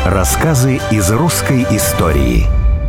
Рассказы из русской истории.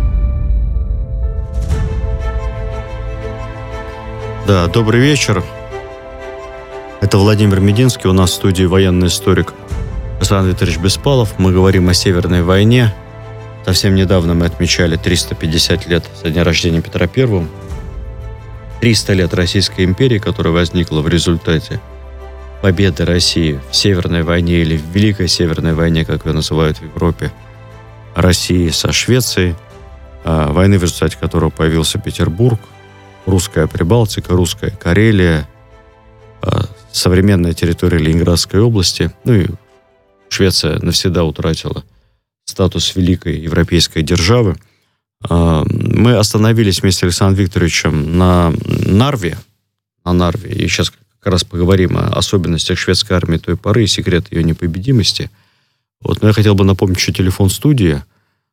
Да, добрый вечер. Это Владимир Мединский, у нас в студии военный историк Александр Викторович Беспалов. Мы говорим о Северной войне. Совсем недавно мы отмечали 350 лет со дня рождения Петра I. 300 лет Российской империи, которая возникла в результате победы России в Северной войне или в Великой Северной войне, как ее называют в Европе, России со Швецией, войны, в результате которой появился Петербург, русская Прибалтика, русская Карелия, современная территория Ленинградской области. Ну и Швеция навсегда утратила статус великой европейской державы. Мы остановились вместе с Александром Викторовичем на Нарве. И сейчас как раз поговорим о особенностях шведской армии той поры и секрет ее непобедимости. Но я хотел бы напомнить еще телефон студии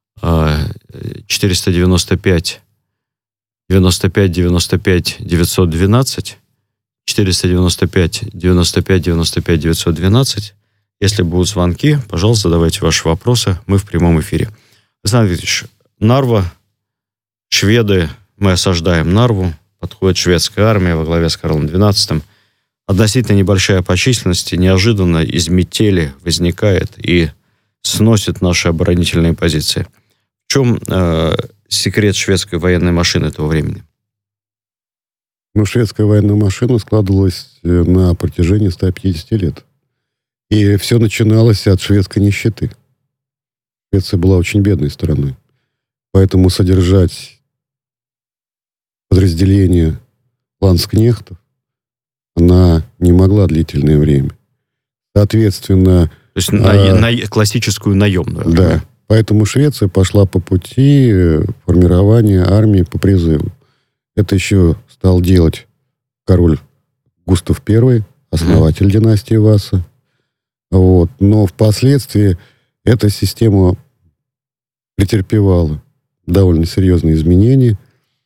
495 95 95 912, 495 95 95 912. Если будут звонки, пожалуйста, задавайте ваши вопросы. Мы в прямом эфире. Александр Викторович, Нарва, шведы, мы осаждаем Нарву, подходит шведская армия во главе с Карлом XII. Относительно небольшая по численности, неожиданно из метели возникает и сносит наши оборонительные позиции. В чем секрет шведской военной машины того времени? Шведская военная машина складывалась на протяжении 150 лет. И все начиналось от шведской нищеты. Швеция была очень бедной страной. Поэтому содержать подразделение ландскнехтов она не могла длительное время. Соответственно... То есть классическую наемную. Да. Поэтому Швеция пошла по пути формирования армии по призыву. Это еще стал делать король Густав I, основатель династии Васа. Но впоследствии эта система претерпевала довольно серьезные изменения.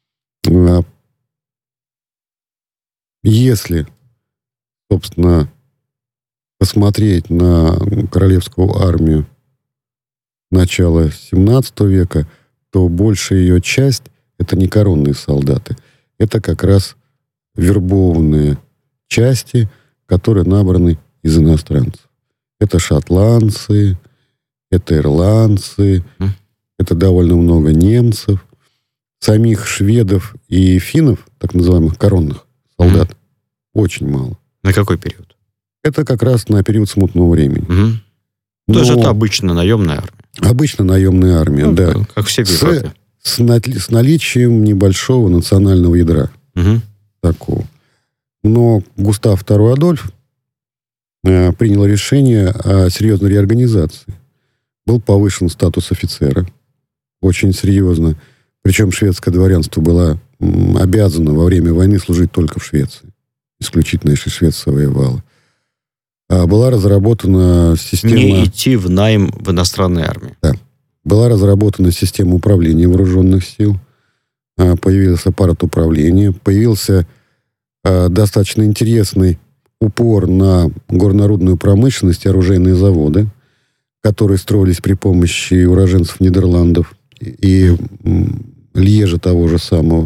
Если, собственно, посмотреть на королевскую армию начала XVII века, то большая ее часть — это не коронные солдаты. Это как раз вербованные части, которые набраны из иностранцев. Это шотландцы, это ирландцы, это довольно много немцев. Самих шведов и финнов, так называемых коронных солдат, очень мало. На какой период? Это как раз на период смутного времени. То есть это обычно наемная армия? Обычно наемная армия, да. Как все в Европе. С наличием небольшого национального ядра. Такого. Но Густав II Адольф принял решение о серьезной реорганизации. Был повышен статус офицера. Очень серьезно. Причем шведское дворянство было обязано во время войны служить только в Швеции. Исключительно, если Швеция воевала. Была разработана система... Не идти в найм в иностранной армии. Да. Была разработана система управления вооруженных сил. Появился аппарат управления. Появился достаточно интересный упор на горнорудную промышленность и оружейные заводы, которые строились при помощи уроженцев Нидерландов и Льежа того же самого.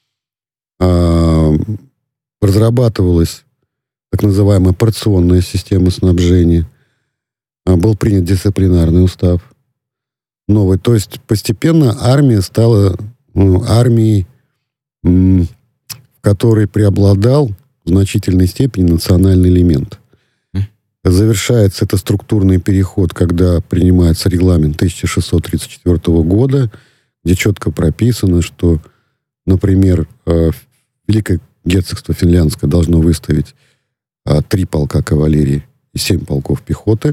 Разрабатывалась так называемая порционная система снабжения. Был принят дисциплинарный устав новый. То есть постепенно армия стала армией, в которой преобладал в значительной степени национальный элемент. Завершается это структурный переход, когда принимается регламент 1634 года, где четко прописано, что, например, Великое герцогство Финляндское должно выставить 3 полка кавалерии и 7 полков пехоты,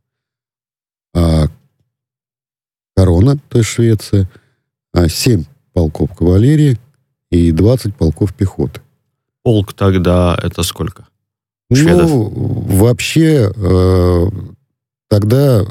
а корона, то есть Швеция, 7 полков кавалерии и 20 полков пехоты. Полк тогда это сколько? Шведов? Вообще тогда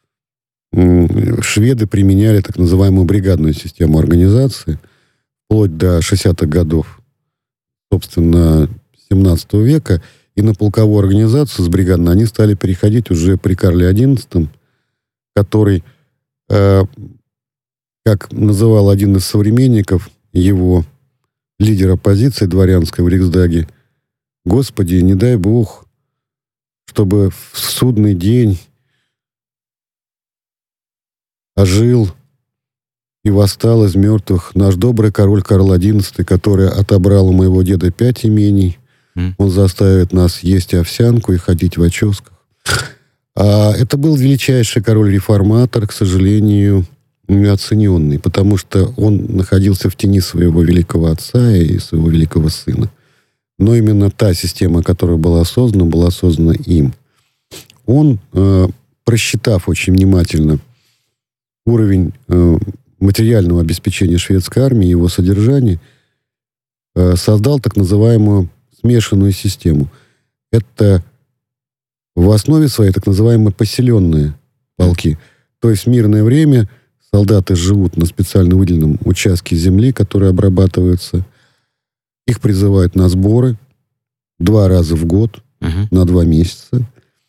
шведы применяли так называемую бригадную систему организации вплоть до 60-х годов, собственно, 17 века. И на полковую организацию с бригадной они стали переходить уже при Карле XI, который как называл один из современников его, лидер оппозиции дворянской в Рейхсдаге, «Господи, не дай Бог, чтобы в судный день ожил и восстал из мертвых наш добрый король Карл XI, который отобрал у моего деда 5 имений. Он заставит нас есть овсянку и ходить в оческах». Это был величайший король-реформатор, к сожалению, неоцененный, потому что он находился в тени своего великого отца и своего великого сына. Но именно та система, которая была создана им. Он, просчитав очень внимательно уровень материального обеспечения шведской армии, его содержание, создал так называемую смешанную систему. Это в основе своей так называемые поселенные полки. То есть в мирное время солдаты живут на специально выделенном участке земли, который обрабатывается. Их призывают на сборы 2 раза в год, на 2 месяца.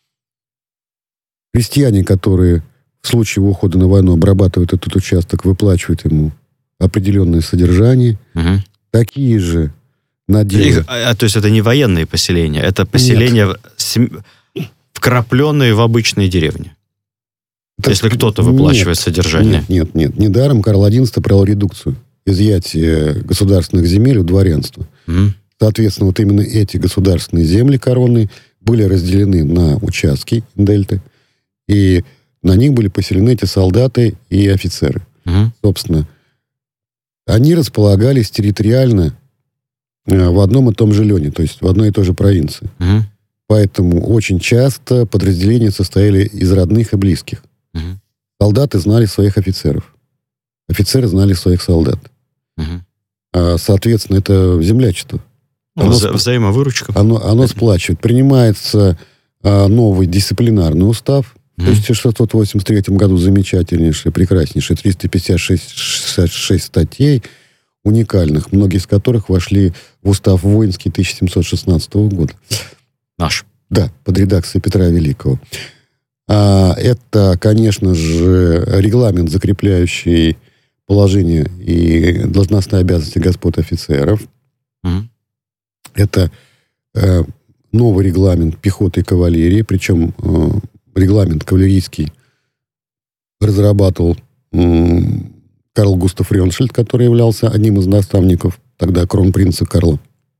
Крестьяне, которые в случае его ухода на войну обрабатывают этот участок, выплачивают ему определенное содержание. Такие же наделы. То есть это не военные поселения, это поселения вкрапленные в обычные деревни. Если кто-то выплачивает содержание. Нет. Недаром Карл XI провел редукцию, изъятие государственных земель у дворянства. Соответственно, вот именно эти государственные земли коронные были разделены на участки дельты, и на них были поселены эти солдаты и офицеры. Собственно, они располагались территориально в одном и том же Лене, то есть в одной и той же провинции. Поэтому очень часто подразделения состояли из родных и близких. Солдаты знали своих офицеров. Офицеры знали своих солдат. Соответственно, это землячество. Взаимовыручка. Оно сплачивает. Принимается новый дисциплинарный устав. В 1683 году замечательнейший, прекраснейший, 356 статей уникальных, многие из которых вошли в устав воинский 1716 года. Наш. Да, под редакцией Петра Великого. Это, конечно же, регламент, закрепляющий положение и должностные обязанности господ офицеров. Это новый регламент пехоты и кавалерии, причем регламент кавалерийский разрабатывал Карл Густав Рёншельд, который являлся одним из наставников тогда кронпринца Карла.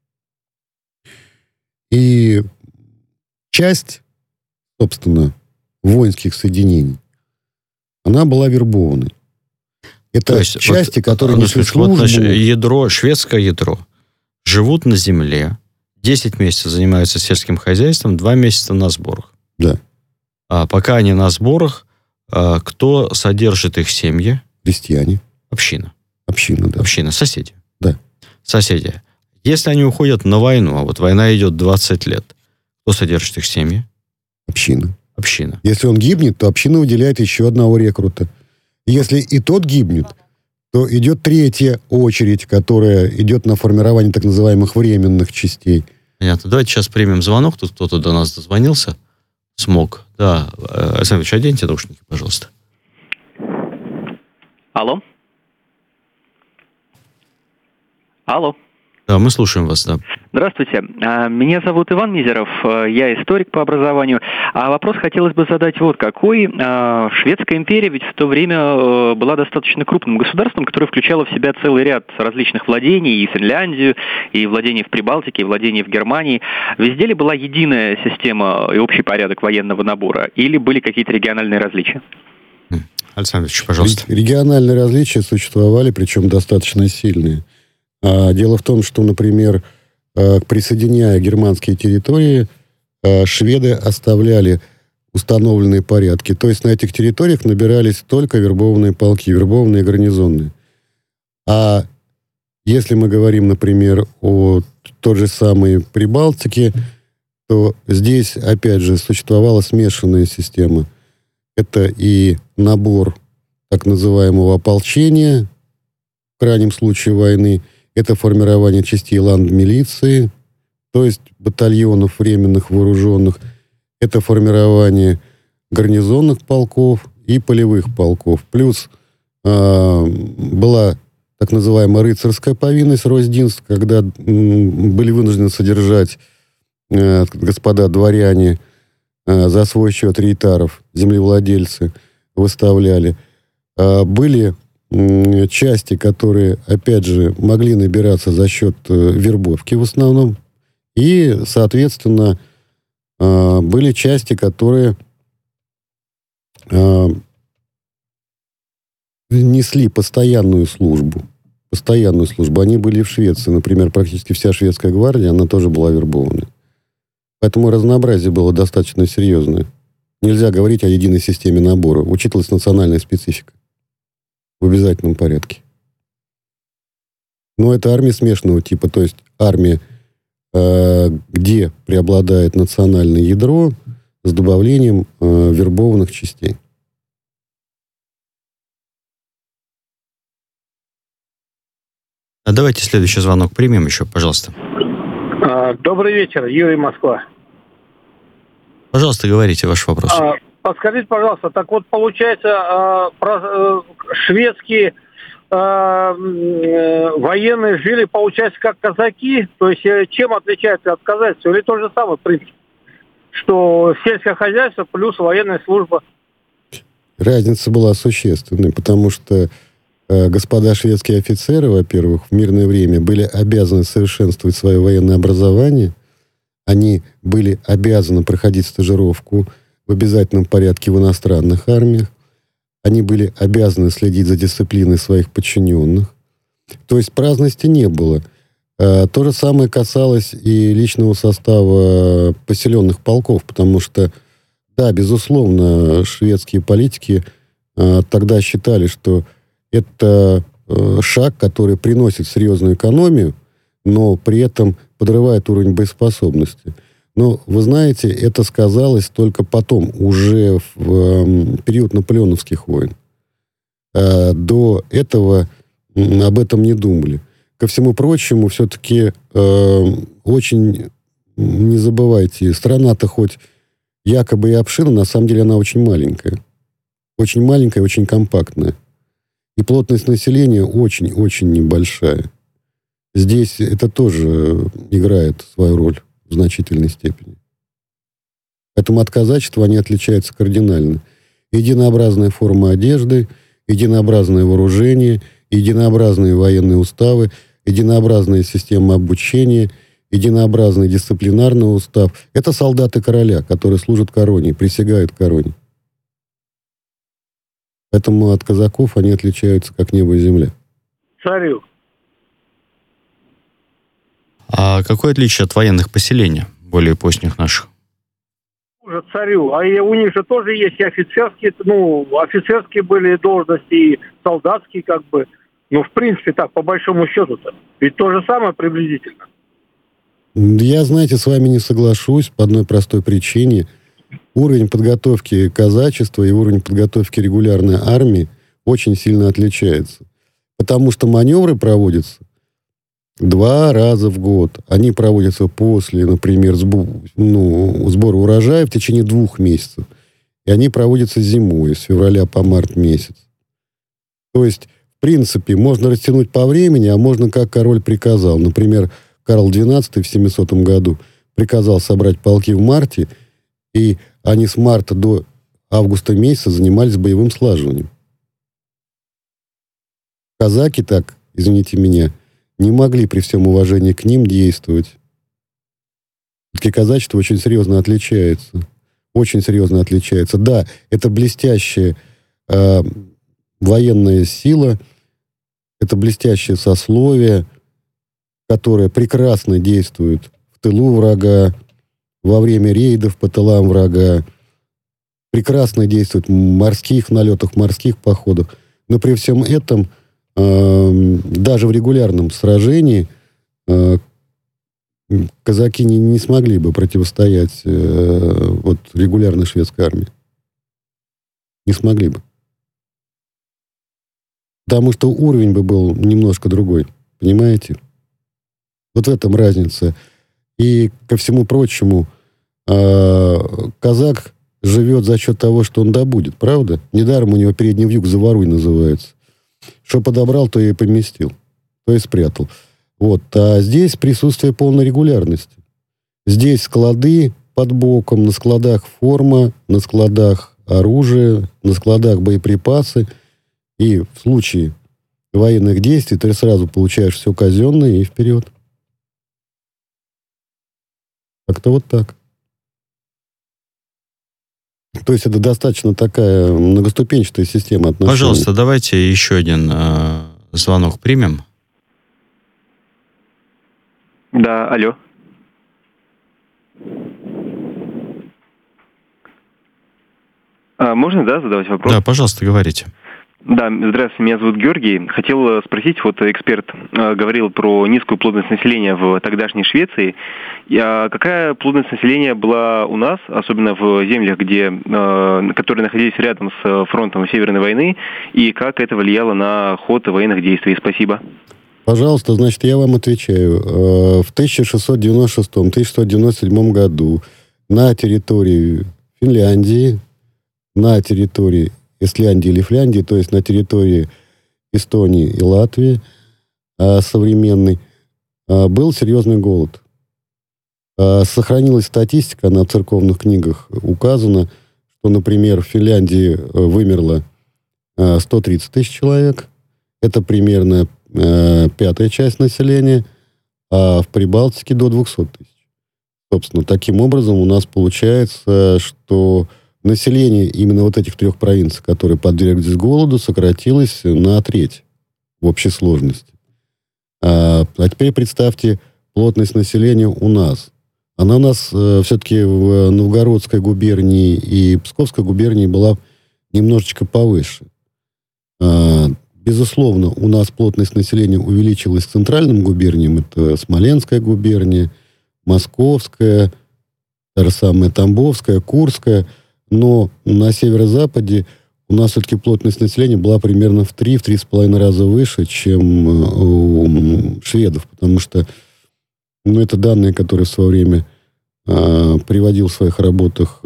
И часть, собственно, воинских соединений, она была вербованной. Это части, которые несли службу. Ядро, шведское ядро, живут на земле, 10 месяцев занимаются сельским хозяйством, 2 месяца на сборах. Да. А пока они на сборах, кто содержит их семьи? Крестьяне. Община. Община, да. Община, соседи. Да. Соседи. Если они уходят на войну, а вот война идет 20 лет, кто содержит их семьи? Община. Община. Если он гибнет, то община выделяет еще одного рекрута. Если и тот гибнет, то идет 3-я очередь, которая идет на формирование так называемых временных частей. Понятно. Давайте сейчас примем звонок. Тут кто-то до нас дозвонился. Смог. Да. Александр Ильич, оденьте наушники, пожалуйста. Алло. Алло. Да, мы слушаем вас, да. Здравствуйте. Меня зовут Иван Мизеров, я историк по образованию. А вопрос хотелось бы задать вот какой. Шведская империя ведь в то время была достаточно крупным государством, которое включало в себя целый ряд различных владений, и Финляндию, и владения в Прибалтике, и владения в Германии. Везде ли была единая система и общий порядок военного набора, или были какие-то региональные различия? Александр Ильич, пожалуйста. Региональные различия существовали, причем достаточно сильные. Дело в том, что, например, присоединяя германские территории, шведы оставляли установленные порядки. То есть на этих территориях набирались только вербованные полки, вербованные гарнизонные. А если мы говорим, например, о той же самой Прибалтике, то здесь, опять же, существовала смешанная система. Это и набор так называемого ополчения, в крайнем случае войны, это формирование частей ландмилиции, то есть батальонов временных вооруженных, это формирование гарнизонных полков и полевых полков. Плюс была так называемая рыцарская повинность, росдинств, когда были вынуждены содержать господа дворяне за свой счет рейтаров, землевладельцы выставляли. Были части, которые, опять же, могли набираться за счет вербовки в основном. И, соответственно, были части, которые несли постоянную службу. Они были в Швеции. Например, практически вся шведская гвардия, она тоже была вербована. Поэтому разнообразие было достаточно серьезное. Нельзя говорить о единой системе набора. Учитывалась национальная специфика в обязательном порядке. Но это армия смешанного типа, то есть армия, где преобладает национальное ядро с добавлением вербованных частей. Давайте следующий звонок примем еще, пожалуйста. Добрый вечер, Юрий, Москва. Пожалуйста, говорите ваш вопрос. Подскажите, пожалуйста, так вот получается, шведские военные жили, получается, как казаки, то есть чем отличается от казачества? Или тот же самый принцип, что сельское хозяйство плюс военная служба? Разница была существенной, потому что господа шведские офицеры, во-первых, в мирное время были обязаны совершенствовать свое военное образование. Они были обязаны проходить стажировку в обязательном порядке в иностранных армиях. Они были обязаны следить за дисциплиной своих подчиненных. То есть праздности не было. То же самое касалось и личного состава поселенных полков, потому что, да, безусловно, шведские политики тогда считали, что это шаг, который приносит серьезную экономию, но при этом подрывает уровень боеспособности. Но, вы знаете, это сказалось только потом, уже в период наполеоновских войн. До этого об этом не думали. Ко всему прочему, все-таки очень, не забывайте, страна-то хоть якобы и обширна, на самом деле она очень маленькая. Очень маленькая, очень компактная. И плотность населения очень-очень небольшая. Здесь это тоже играет свою роль в значительной степени. Поэтому от казачества они отличаются кардинально. Единообразная форма одежды, единообразное вооружение, единообразные военные уставы, единообразная система обучения, единообразный дисциплинарный устав. Это солдаты короля, которые служат короне, присягают короне. Поэтому от казаков они отличаются как небо и земля. Царю. А какое отличие от военных поселений, более поздних наших? Уже царю. А у них же тоже есть и офицерские, офицерские были должности, и солдатские как бы. В принципе, так, по большому счету-то. Ведь то же самое приблизительно. Я, знаете, с вами не соглашусь по одной простой причине. Уровень подготовки казачества и уровень подготовки регулярной армии очень сильно отличается. Потому что маневры проводятся 2 раза в год. Они проводятся после, например, сбора урожая в течение 2 месяцев. И они проводятся зимой, с февраля по март месяц. То есть, в принципе, можно растянуть по времени, а можно, как король приказал. Например, Карл XII в 700 году приказал собрать полки в марте, и они с марта до августа месяца занимались боевым слаживанием. Казаки так, извините меня, не могли при всем уважении к ним действовать. Все-таки казачество очень серьезно отличается. Очень серьезно отличается. Да, это блестящая военная сила, это блестящее сословие, которое прекрасно действует в тылу врага, во время рейдов по тылам врага, прекрасно действует в морских налетах, морских походах. Но при всем этом, даже в регулярном сражении, казаки не смогли бы противостоять регулярной шведской армии. Не смогли бы. Потому что уровень бы был немножко другой. Понимаете? Вот в этом разница. И ко всему прочему, казак живет за счет того, что он добудет, правда? Недаром у него передний вьюг «Заворуй» называется. Что подобрал, то и поместил, то и спрятал. Вот. А здесь присутствие полной регулярности. Здесь склады под боком, на складах форма, на складах оружие, на складах боеприпасы. И в случае военных действий ты сразу получаешь все казенное и вперед. Как-то вот так. То есть это достаточно такая многоступенчатая система отношений. Пожалуйста, давайте еще один звонок примем. Да, алло. Можно, да, задавать вопрос? Да, пожалуйста, говорите. Да, здравствуйте, меня зовут Георгий. Хотел спросить, вот эксперт говорил про низкую плотность населения в тогдашней Швеции. Какая плотность населения была у нас, особенно в землях, которые находились рядом с фронтом Северной войны, и как это влияло на ход военных действий? Спасибо. Пожалуйста, значит, я вам отвечаю. В 1696-1697 году на территории Финляндии, на территории Исляндии или Финляндии, то есть на территории Эстонии и Латвии современной, был серьезный голод. Сохранилась статистика, она в церковных книгах указана, что, например, в Финляндии вымерло 130 тысяч человек. Это примерно пятая часть населения, а в Прибалтике до 200 тысяч. Собственно, таким образом у нас получается, что население именно вот этих трех провинций, которые подверглись голоду, сократилось на треть в общей сложности. А теперь представьте плотность населения у нас. Она у нас все-таки в Новгородской губернии и Псковской губернии была немножечко повыше. Безусловно, у нас плотность населения увеличилась в центральным губерниям. Это Смоленская губерния, Московская, та же самая Тамбовская, Курская. Но на северо-западе у нас все-таки плотность населения была примерно в 3-3,5 раза выше, чем у шведов. Потому что это данные, которые в свое время приводил в своих работах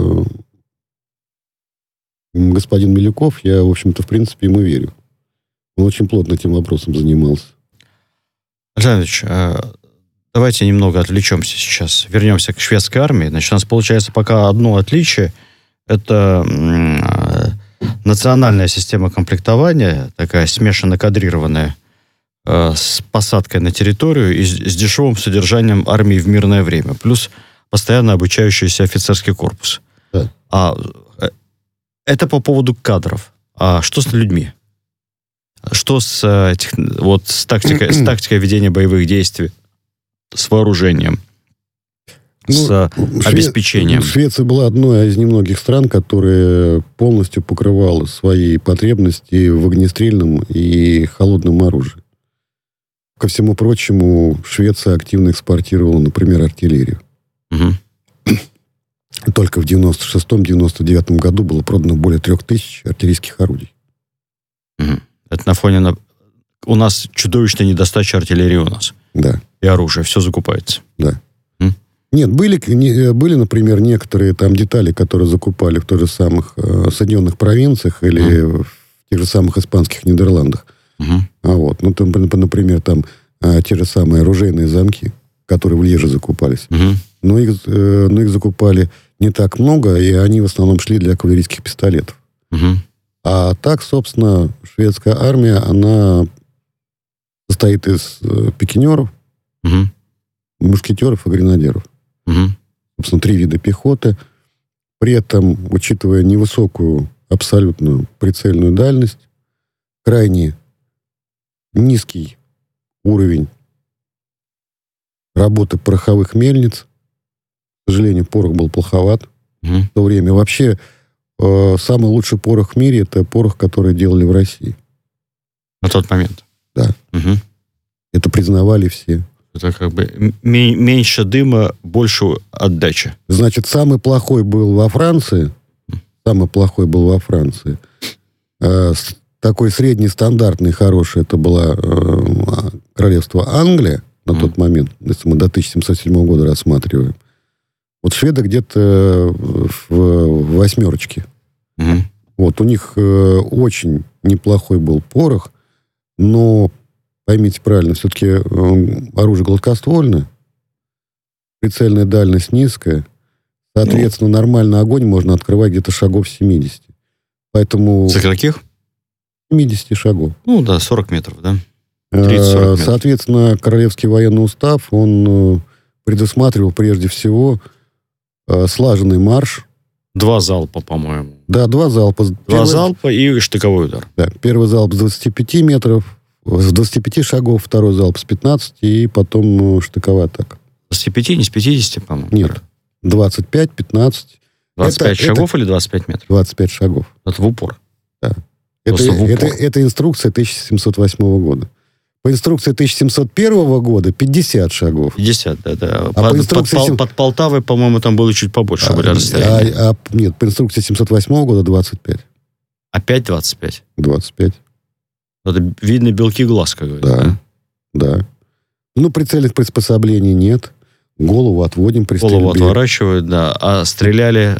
господин Милюков. Я, в общем-то, в принципе, ему верю. Он очень плотно этим вопросом занимался. Александр Ильич, давайте немного отвлечемся сейчас. Вернемся к шведской армии. Значит, у нас получается пока одно отличие. Это национальная система комплектования, такая смешанно кадрированная, с посадкой на территорию и с дешевым содержанием армии в мирное время. Плюс постоянно обучающийся офицерский корпус. Да. Это по поводу кадров. А что с людьми? Что с тактикой ведения боевых действий, с вооружением, с обеспечением? Швеция была одной из немногих стран, которая полностью покрывала свои потребности в огнестрельном и холодном оружии. Ко всему прочему, Швеция активно экспортировала, например, артиллерию. Угу. Только в 96-99 году было продано более 3000 артиллерийских орудий. Угу. Это на фоне... У нас чудовищная недостача артиллерии у нас. Да. И оружия. Все закупается. Да. Нет, были, например, некоторые там детали, которые закупали в тех же самых Соединенных провинциях или в тех же самых испанских Нидерландах. Например, там те же самые оружейные замки, которые в Льеже закупались. Но их закупали не так много, и они в основном шли для кавалерийских пистолетов. А так, собственно, шведская армия, она состоит из пикинеров, мушкетеров и гренадеров. Собственно, 3 вида пехоты. При этом, учитывая невысокую абсолютную прицельную дальность, крайне низкий уровень работы пороховых мельниц. К сожалению, порох был плоховат в то время. Вообще, самый лучший порох в мире — это порох, который делали в России. На тот момент? Да. Это признавали все. Это как бы меньше дыма, больше отдачи. Значит, самый плохой был во Франции. Такой средний, стандартный, хороший, это было королевство Англия на тот момент, если мы до 1707 года рассматриваем. Вот шведы где-то в 8. Угу. Вот, у них очень неплохой был порох, но, поймите правильно, все-таки оружие гладкоствольное, прицельная дальность низкая, соответственно, нормальный огонь можно открывать где-то шагов 70. Поэтому... За каких? 70 шагов. 40 метров, да? 30-40 метров. Соответственно, Королевский военный устав, он предусматривал прежде всего слаженный марш. 2 залпа, по-моему. Да, 2 залпа. 2 залпа и штыковой удар. Да, первый залп с 25 метров, с 25 шагов, второй залп с 15, и потом штыковая атака. С 25, не с 50, по-моему? Нет, 25, 15. 25 шагов или 25 метров? 25 шагов. Это в упор? Да. В упор. Это инструкция 1708 года. По инструкции 1701 года 50 шагов. 50, да. А по инструкции... Под Полтавой, по-моему, там было чуть побольше были расстояния. Нет, по инструкции 708 года 25. Опять 25? 25. Это видно белки глаз, как говорится. Да. Прицельных приспособлений нет. Голову отводим при стрельбе. Голову отворачивают, да. А стреляли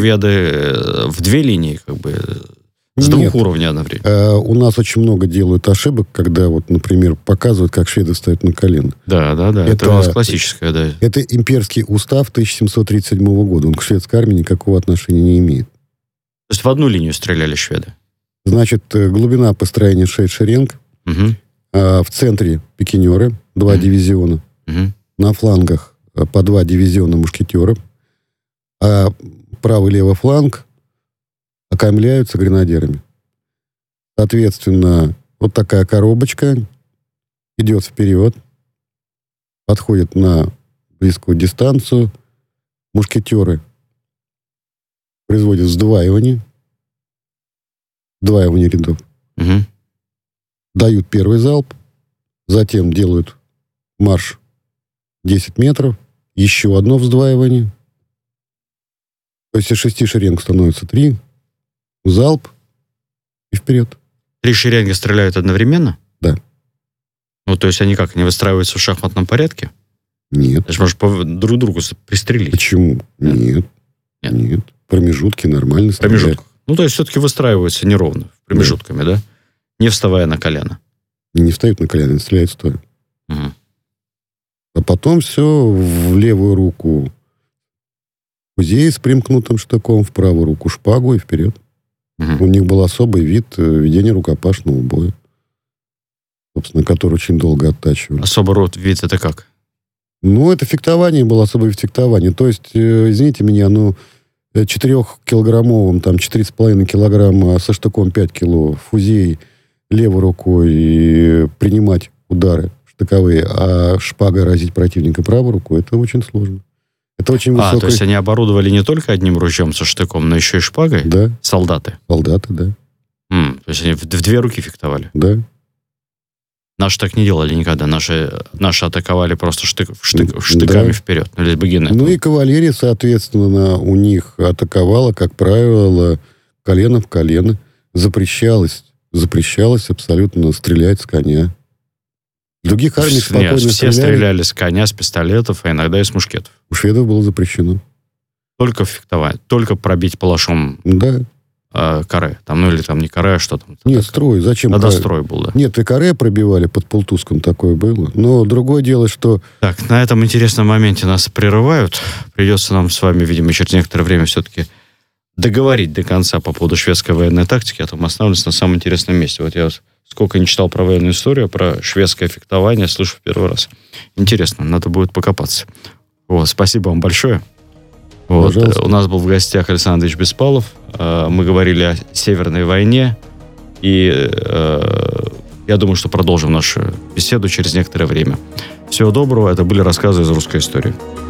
шведы в 2 линии, как бы... С 2 уровней одновременно. У нас очень много делают ошибок, когда, например, показывают, как шведы встают на колено. Да. Это у нас классическое, да. Это имперский устав 1737 года. Он к шведской армии никакого отношения не имеет. То есть в одну линию стреляли шведы? Значит, глубина построения 6 шеренг. Угу. В центре пикинеры, 2 дивизиона. Угу. На флангах по 2 дивизиона мушкетеров. А правый и левый фланг окаймляются гренадерами. Соответственно, вот такая коробочка идет вперед, подходит на близкую дистанцию. Мушкетеры производят сдваивание рядов. Угу. Дают первый залп, затем делают марш 10 метров, еще одно вздваивание. То есть из 6 шеренг становится 3. Залп и вперед. 3 шеренги стреляют одновременно? Да. То есть они как, не выстраиваются в шахматном порядке? Нет. Ты же можешь друг другу пристрелить. Почему? Нет. Промежутки нормально стреляют. Промежутки. То есть все-таки выстраиваются неровно, промежутками, да? Не вставая на колено. Не встают на колено, они стреляют стоя. Угу. А потом все в левую руку фузей с примкнутым штыком, в правую руку шпагу и вперед. Угу. У них был особый вид ведения рукопашного боя, собственно, который очень долго оттачивали. Особый вид это как? Это фехтование было, особый вид фехтования. То есть, извините меня, 4-килограммовым, 4,5 килограмма со штыком 5 кило, фузей левой рукой и принимать удары штыковые, а шпагой разить противника правой рукой, это очень сложно. Это очень высокое... то есть они оборудовали не только одним ружьем со штыком, но еще и шпагой? Да. Солдаты? Солдаты, да. То есть они в 2 руки фехтовали? Да. Наши так не делали никогда. Наши атаковали просто штыками вперед. Или багинетом. И кавалерия, соответственно, у них атаковала, как правило, колено в колено. Запрещалось абсолютно стрелять с коня. В других армиях спокойно все стреляли с коня, с пистолетов, а иногда и с мушкетов. У шведов было запрещено. Только фехтовать, только пробить палашом каре. Или не каре, а что там? Нет, строй. Зачем? Тогда строй был, да. Нет, и каре пробивали, под Пултуском такое было. Но другое дело, что... Так, на этом интересном моменте нас прерывают. Придется нам с вами, видимо, через некоторое время все-таки договорить до конца по поводу шведской военной тактики, а то мы остановимся на самом интересном месте. Я сколько не читал про военную историю, про шведское фехтование, слышу в первый раз. Интересно, надо будет покопаться. Спасибо вам большое. У нас был в гостях Александр Андреевич Беспалов. Мы говорили о Северной войне. И я думаю, что продолжим нашу беседу через некоторое время. Всего доброго. Это были рассказы из русской истории.